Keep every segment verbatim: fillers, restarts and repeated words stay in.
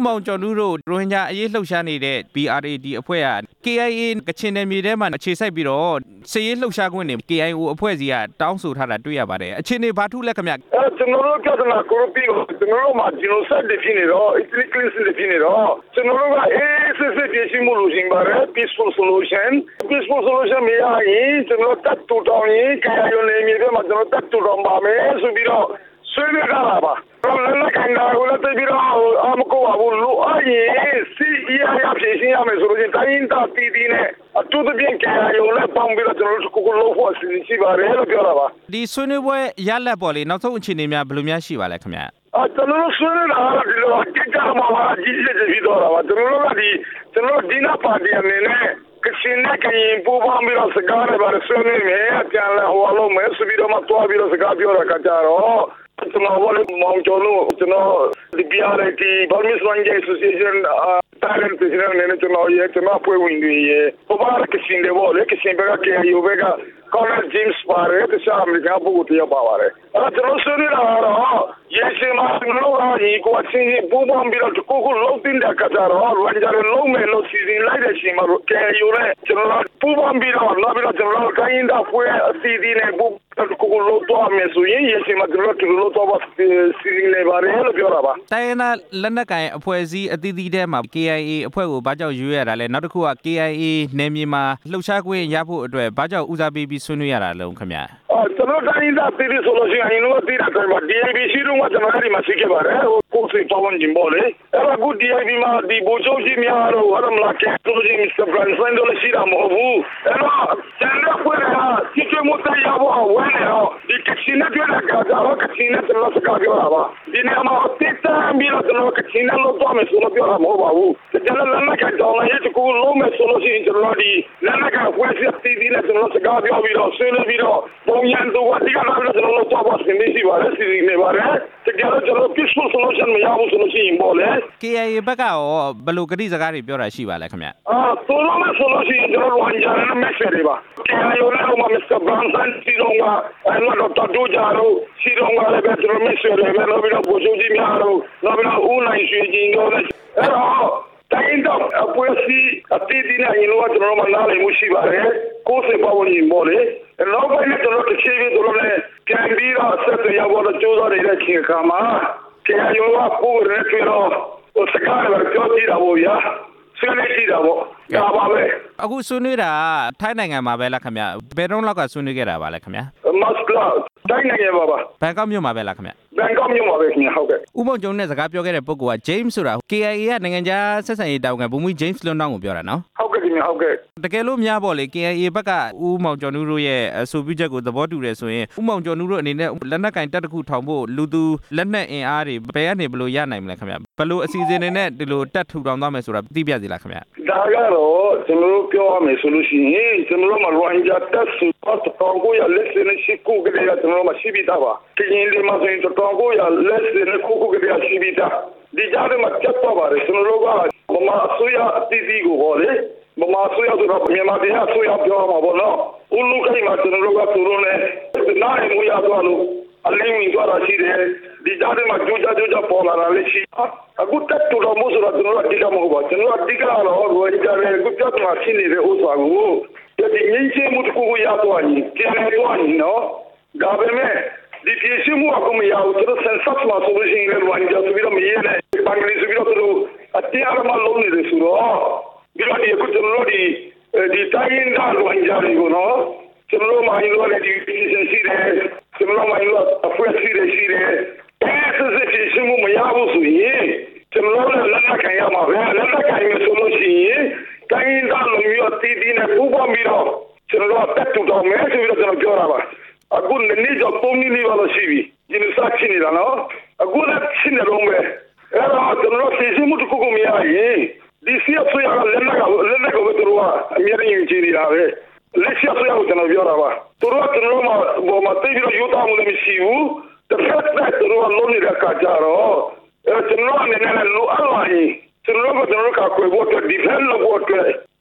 မောင်ကျော်နုတို့ရိုဟင်ဂျာအရေးလှုပ်ရှားနေတဲ့ B R A D အဖွဲ့က K I A ကချင်နယ်မြေထဲမှာအခြေစိုက်ပြီးတော့စစ်ရေးလှုပ်ရှားခွင့်တွေ K I O အဖွဲ့စီကတောင်းဆိုထားတာတွေ့ရပါတယ်အခြေအနေဘာထူးလဲခင်ဗျအဲကျွန်တော်တို့ပြဿနာကိုပြီးတော့ကျွန်တော်တို့မှာ genocide ဖြစ်နေတော့ ethnic cleansing ဖြစ်နေတော့ကျွန်တော်တို့ကအေးစစ်စစ်ပြင်ဆင်မှုလုပ်ရှင်ပါတယ် peaceful solution peaceful solution မရရင်ကျွန်တော်တပ်တူတောင်းရင် K I O နယ်မြေထဲမှာကျွန်တော်တပ်တူတောင်းပါမယ်ဆိုပြီးတော့ဆွေးနွေးကြတာပါလည်းလည်းကန်တာကိုလည်းတပြီးတော့အမကောဘူးလို့အရင်စီရရဖြစ်ရှင်ရမယ်ဆိုရင်တိုင်းတာတီတီနဲ့အတူတူပြင်ကြရုံနဲ့ပေါင်းပြီးတော့ကျွန်တော်တို့ကိုလို့ဖို့အစီအစဉ်ပါတယ်လို့ပြောတာပါဒီဆွေးနွေးပွဲရလက်ပေါ်လေနောက်ဆုံးအခြေအနေများဘယ်လိုများရှိပါလဲခင်ဗျာအာကျွန်တော်တို့ဆွေးနွေးတာကဒီလိုကြည့်ကြမှာပါကြီးစစ်ပြီးတော့တာပါကျွန်တော်တို့ကဒီကျွန်တော်ဒီနာပါတီအနေနဲ့ကစင်းနဲ့ကရင်ပူပေါင်းပြီးတော့စကားနဲ့ပါဆွေးနွေးမယ်အပြန်လဲဟိုအလုံးမဲဆိုပြီးတော့မှတွားပြီးတော့စကားပြောတာကကြတော့ကျွန်တော်ဘာလို့မောင်ကျော်လို့ကျွန်တော်ဒီ B R A D Burmese Language Association talent president နဲ့ကျွန်တော်ရဲ့ကျွန်တော်ဖွဲ့ဝင်တွေရဲ့ဘာမှကစင်းတယ်ဘောလေကစင်းဘက်က K I O ဘက်က Colonel James ပါတယ်တခြားအမေရိကန်ပုဂ္ဂိုလ်တယောက်ပါပါတယ်အဲကျွန်တော်ဆွေးနွေးတာကတော့ရေစင်မှာကျွန်တော်ကဒီကိုအချင်းချင်းပူပေါင်းပြီးတော့ကိုကိုလုံးတင်တဲ့ကကြတော့လွန်ကြတဲ့လုံးမဲ့လို့စီစဉ်လိုက်တဲ့ချိန်မှာ K I O နဲ့ကျွန်တော်ပူပေါင်းပြီးတော့နောက်ပြီးတော့ကျွန်တော်ကိုင်းတာဖွဲ့အစီအစဉ်နဲ့ပူကိုကိုလုံးတော့မယ်ဆိုရင်ရေစင်မှာကျွန်တော်တို့တော့ပါစီစဉ်နေပါတယ်လို့ပြောတာပါတိုင်းနာလက်နက်ကိုင်အဖွဲ့အစည်းအသီးသီးထဲမှာ K I A အဖွဲ့ကိုဘာကြောင့်ရွေးရတာလဲနောက်တစ်ခုက K I A နယ်မြေမှာလှုပ်ရှားခွင့်ရဖို့အတွက်ဘာကြောင့်ဦးစားပေးပြီးဆွေးနွေးရတာလဲခင်ဗျာအော်ကျွန်တော်တိုင်းသားပြည်ဆိုလို့ရှိရင်ကျွန်တော်တည်တာတော့ D I B ရှိတော့ကျွန်တော်ဒီမှာရှိခဲ့ပါတယ်ကိုစိတ်ပေါင်းခြင်းပေါ့လေအဲ့ဒါက D I B မှာဒီဘိုးချုပ်ကြီးများတော့ဘာမှမလာခဲ့ဆိုလို့ရှိရင် Mister Branson တို့လည်းရှိတာမဟုတ်ဘူးအဲ့တော့ကျန်တဲ့ဖွဲ့ကဒီကမို့တရားဘောဝဲနေတော့ဒီကချင်နဲ့ပြောတာကတော့ကချင်နဲ့ကျွန်တော်စကားပြောတာပါဒီနေရာမှာတစ်တမ်းပြီးတော့ကျွန်တော်ကချင်နဲ့လို့တော့မယ်ဆိုလို့ပြောတာမဟုတ်ပါဘူးကျွန်တော်လည်းမကတော့လည်းဒီကိုလုံးမယ်ဆိုလို့ရှိရင်ကျွန်တော်ဒီလည်းမကဖွဲ့စီတီးဒီနဲ့ကျွန်တော်စကားပြောပြီးတော့ဆွေးနွေးပြီးတော့ပုံရန်တော့ဒီကနေ့ကျွန်တော်တော့ပါစနေရှိပါလေစီစဉ်နေပါတယ်တကယ်တော့ကျွန်တော် peaceful solution မရဘူးဆိုလို့ရှိရင်ပေါ့လေ K I A ဘက်ကရောဘယ်လိုကတိစကားတွေပြောတာရှိပါလဲခင်ဗျအာဆိုလို့မဆိုလို့ရှိရင်ကျွန်တော်ဝန်ကြမ်းနဲ့ message တွေပါ K I O နဲ့မှ Mister Branson စီတော့ကအဲ့တော့တော့ကြတော့စီတော့ကလည်းပဲကျွန်တော် message တွေပဲလို့ပြီးတော့ဘိုးချုပ်ကြီးများတော့နောက်ပြီးတော့ဦးနိုင်ရွှေကြီးတို့လည်းအဲ့တော့တိုင်းတော့အပွဲစီအတီးဒီနဲ့ရင်တော့ကျွန်တော်မှနားလည်မှုရှိပါတယ်ကိုယ်စပါဝင်ပေါ့လေနောက်ပိုင်းနဲ့ကျွန်တော်တစ်ချိန်ပြီးတော့လည်းပြန်ပြီးတော့ဆက်ရဖို့ကြိုးစားနေတဲ့ချိန်ခါမှာK I O ကပို့ရဲပြီးတော့စကားလည်းပြောကြည့်တာပေါ့ဗျာဆွေးနွေးကြည့်တာပေါ့ဒါပါပဲအခုဆွေးနွေးတာထိုင်းနိုင်ငံမှာပဲလားခင်ဗျဘယ်တော့လောက်ကဆွေးနွေးခဲ့တာပါလဲခင်ဗျမတ်စကာတိုင်းနိုင်ငံပါပါဘန်ကောက်မြို့မှာပဲလားခင်ဗျဘန်ကောက်မြို့မှာပဲခင်ဗျဟုတ်ကဲ့ဦးမောင်ကျော်နဲ့စကားပြောခဲ့တဲ့ပုဂ္ဂိုလ်က James ဆိုတာ K I A ကနိုင်ငံခြားဆက်ဆံရေးတာဝန်ခံဗိုလ်မှူး James လွန်းတောင်းကိုပြောတာနော်ဟုတ်ကဲ့ခင်ဗျဟုတ်ကဲ့တကယ်လို့များပေါ့လေ K I A ဘက်ကဦးမောင်ကျော်နုတို့ရဲ့အဆိုပြုချက်ကိုသဘောတူတယ်ဆိုရင်ဦးမောင်ကျော်နုတို့အနေနဲ့လက်နက်ကင်တပ်တစ်ခုထောင်ဖို့လူသူလက်နက်အင်အားတွေဘယ်ကနေဘယ်လိုရနိုင်မလဲခင်ဗျဘယ်လိုအစီအစဉ်တွေနဲ့ဒီလိုတပ်ထူထောင်သွားမယ်ဆိုတာသိပြစီလားခင်ဗျဒါကတော့ကျွန်တော်တို့ပြောရမယ်ဆိုလို့ရှိရင်ကျွန်တော်တို့မှာရိုဟင်ဂျာတပ်စုတော့တောင်ကိုရလက်စနဲ့ရှိကိုကလေးကကျွန်တော်တို့မှာရှိပြီးသားပါကရင်ဒီမှာဆိုရင်တောင်ကိုရလက်စနဲ့ကိုကိုကလေးကရှိပြီးသားဒီကြားထဲမှာချက်တော့ပါတယ်ကျွန်တော်တို့ကမမအစိုးရအသီးသီးကိုဟောလေမမအစိုးရဆိုတော့မြန်မာပြည်အစိုးရပြောမှာပေါ့နော်ဦးလူခိုင်မှာကျွန်တော်တို့ကသူတို့နဲ့နားရမှုရသွားလို့အလင်းဝင်သွားတာရှိတယ်ဒီကြားထဲမှာကြိုးကြကြိုးကြပေါ်လာတာလည်းရှိအခုတက်တူတော်မို့ဆိုတော့ကျွန်တော်တို့အတိတ်မဟုတ်ပါကျွန်တော်အတိတ်ကတော့ရိုဟင်ဂျာတွေအခုပြတ်မှာရှိနေတဲ့ဥစ္စာကိုဒီငင်းချင်းမှုတခုကိုရသွားရင်ကျန်နေသွားရင်နော်ဒါပေမဲ့ဒီပြည်ရှိမှုအခုမရဘူးကျွန်တော်ဆန်ဆက်မှာဆိုလို့ရှိရင်လည်းရိုဟင်ဂျာဆိုပြီးတော့မရတဲ့ဘင်္ဂလီဆိုပြီးတော့သူတို့အတရားမှလုံးနေတယ်ဆိုတော့ဒီလိုဒီအခုကျွန်တော်တို့ဒီဒီတိုင်းသားရိုဟင်ဂျာတွေကိုနော်ကျွန်တော်တို့မှရင်တော့ဒီပြည်ရှိတယ်ကျွန်တော်မှရင်တော့အဖွက်ရှိတယ်ရှိတယ်အဲ့ဒီစစ်မှုမရဘူးဆိုရင်ကျွန်တော်လည်းလက်နက်ခံရမှာပဲလက်နက်ခံရဆိုလို့ရှိရင်တိုင်းသားလူမျိုးတီးတီးနဲ့ပူပေါင်းပြီးတော့ကျွန်တော်တက်တူတော့မယ်ဆိုပြီးတော့ကျွန်တော်ပြောတာပါအခုနေ့ကျော်ပုံနေလေးပါလို့ရှိပြီဒီလိုစားချင်နေတာနော်အခုလည်းရှင်းနေတော့မယ်အဲ့တော့ကျွန်တော်စီစဉ်မှုတစ်ခုခုမရရင်ဒီစီအဆွေးရလက်နက်ကလက်နက်ကိုတို့ကအမြဲတမ်းကြည့်နေတာပဲလက်ရှိအဆွေးရကိုကျွန်တော်ပြောတာပါတို့ကကျွန်တော်မှဘောမတိပြီးတော့ယူသားမှုလည်းမရှိဘူးတစ်ဖက်နဲ့တို့ကလုံးနေတဲ့အခါကျတော့အဲကျွန်တော်အနေနဲ့လိုအပ်လာရင်ကျွန်တော်ကကျွန်တော်ကကိုယ်ဖို့ဒီဖက်လို့ဖို့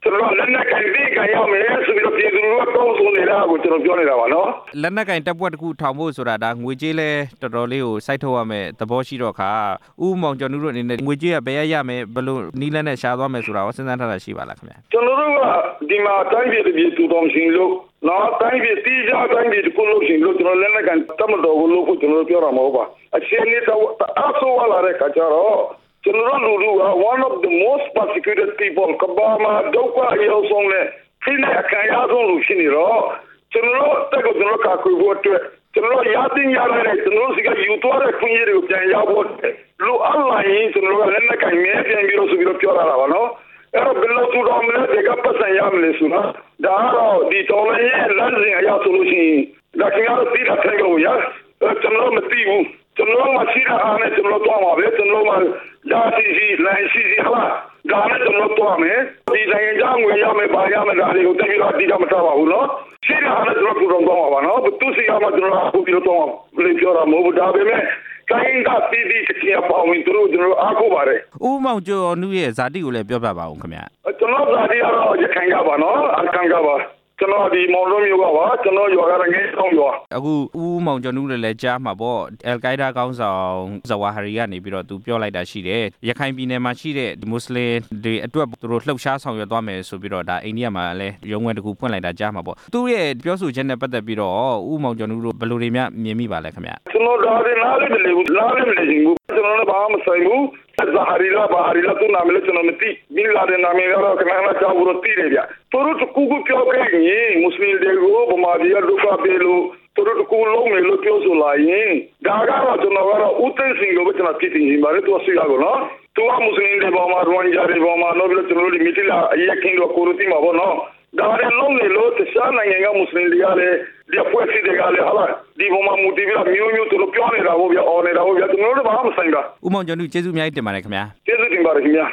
ကျွန်တော်လက်နက်ကင်ဒီကရမယ်ဆိုပြီးတော့ပြည်သူတွေကတောင်းဆိုနေတာကိုကျွန်တော်ပြောနေတာပါနော်လက်နက်ကင်တပ်ဖွဲ့တစ်ခုထောင်ဖို့ဆိုတာဒါငွေကြေးလဲတော်တော်လေးကိုစိုက်ထုတ်ရမယ်သဘောရှိတော့ခါဥမောင်ကျော်နုတို့အနေနဲ့ငွေကြေးကဘယ်ရရမယ်ဘယ်လိုနီးလန်းနဲ့ရှာသွားမယ်ဆိုတာကိုစဉ်းစားထားတာရှိပါလားခင်ဗျာကျွန်တော်တို့ကဒီမှာတိုင်းပြည်ပြည်သူတော်ရှင်လို့နော်တိုင်းပြည်တီးကြတိုင်းပြည်ကိုလို့ရှင်လို့ကျွန်တော်လက်နက်ကန်တမတော်ကိုလို့ကျွန်တော်ပြောရမှာပါအချင်းလေးတော့အဆိုးလာတဲ့ခါကျတော့ကျွန်တော်တို့လူက one of the most persecuted people ကဘာမှာဒုက္ခရောက်ဆုံးနဲ့ဖိနေခံရဆုံးလူရှိနေတော့ကျွန်တော်တို့တက်ကိုကျွန်တော်ကကူဖို့အတွက်ကျွန်တော်ရတင်ရတဲ့ကျွန်တော်စီကယူသွားတဲ့ခွင့်ရတွေကိုပြန်ရဖို့လူအလိုက်ရင်ကျွန်တော်ကလည်းလက်ကန်မြဲပြန်ပြီးတော့ဆိုပြီးတော့ပြောရတာပါနော်အဲ့တော့ဘယ်လိုသူတော်မလဲတကပတ်ဆိုင်ရမလဲဆိုတာဒါတော့ဒီတော်လည်းလမ်းစဉ်အရဆိုလို့ရှိရင်ဒါကလည်းတိတာထိုင်လို့ရကျွန်တော်မသိဘူးကျွန်တော်မရှိတာအားနဲ့ကျွန်တော်တော့မှာပဲကျွန်တော်မှလာစီစီလိုင်းစီစီဟာဒါနဲ့ကျွန်တော်တော့မယ်ဒီနိုင်ငံကြောင်းဝင်ရမယ်ပါရမယ်ဒါတွေကိုတကယ်တော့ဒီတော့မတော့ပါဘူးနော်ရှိတာနဲ့ကျွန်တော်ကတော့တော့ပါနော်သူစီရမှာကျွန်တော်အခုပြီးတော့လေပြောတာမဟုတ်ဒါပေမဲ့ကိုင်းကတီးတီးချင်ပေါင်းသူတို့ကျွန်တော်အားကိုပါတယ်ဥမောင်ကျော်နုရဲ့ဇာတိကိုလည်းပြောပြပါဦးခင်ဗျကျွန်တော်ဇာတိကတော့ရခိုင်ကပါနော်အခံကပါကျွန်တော်ဒီမောင်လုံးမျိုးကပါကျွန်တော်ရွာကငယ်ဆောင်ရွာအခုဥမောင်ကျော်နုလည်းကြားမှာပေါ့အယ်ကိုင်းဒါးကောင်းဆောင်ဇဝါဟာရီကနေပြီးတော့သူပြောလိုက်တာရှိတယ်ရခိုင်ပြည်နယ်မှာရှိတဲ့ဒီမွတ်စလင်တွေအတွက်သူတို့လှုပ်ရှားဆောင်ရွက်သွားမယ်ဆိုပြီးတော့ဒါအိန္ဒိယမှာလည်းရုံးဝဲတစ်ခုဖွင့်လိုက်တာကြားမှာပေါ့သူရဲ့ပြောဆိုချက်နဲ့ပတ်သက်ပြီးတော့ဥမောင်ကျော်နုတို့ဘယ်လိုတွေများမြင်မိပါလဲခင်ဗျကျွန်တော်ဒါတွေနားလည်းမလည်ဘူးနားလည်းမလည်ဘူးကျွန်တော်လည်းဘာမှမဆိုင်ဘူးဇာဟာရီလာဘာဟာရီလာသူနာမလို့ကျွန်တော်မသိဘင်လာဒန်နာမည်ကတော့ခဏခဏကြောက်လို့သိတယ်ဗျသူတို့တကူကူပြောခဲ့ရင်မွတ်စလင်တွေကိုဗမာပြည်ကဒုက္ခပေးလို့သူတို့တကူလုံးမယ်လို့ပြောဆိုလာရင်ဒါကတော့ကျွန်တော်ကတော့ဦးသိန်းစိန်ကိုပဲကျွန်တော်ဖြစ်တင်နေပါတယ်သူဆွေးရကောနော်သူကမွတ်စလင်တွေပေါ်မှာရွန်ဂျာတွေပေါ်မှာတော့ကျွန်တော်တို့မိတိလာအရေးကင်းတော့ကိုရတိမှာပေါ့နော်ဒါလည်းလုံးနေလို့တခြားနိုင်ငံကမွတ်စလင်တွေကလည်းဒီအဖွဲ့အစည်းတွေကလည်းဟာဒီပေါ်မှာမူတည်ပြီးမျိုးမျိုးသူတို့ပြောနေတာဟုတ်ဗျအော်နေတာဟုတ်ဗျကျွန်တော်တို့ဘာမှမဆိုင်တာဥမောင်ကျော်နုကျေးဇူးအများကြီးတင်ပါတယ်ခင်ဗျာကျေးဇူးတင်ပါတယ်ခင်ဗျာ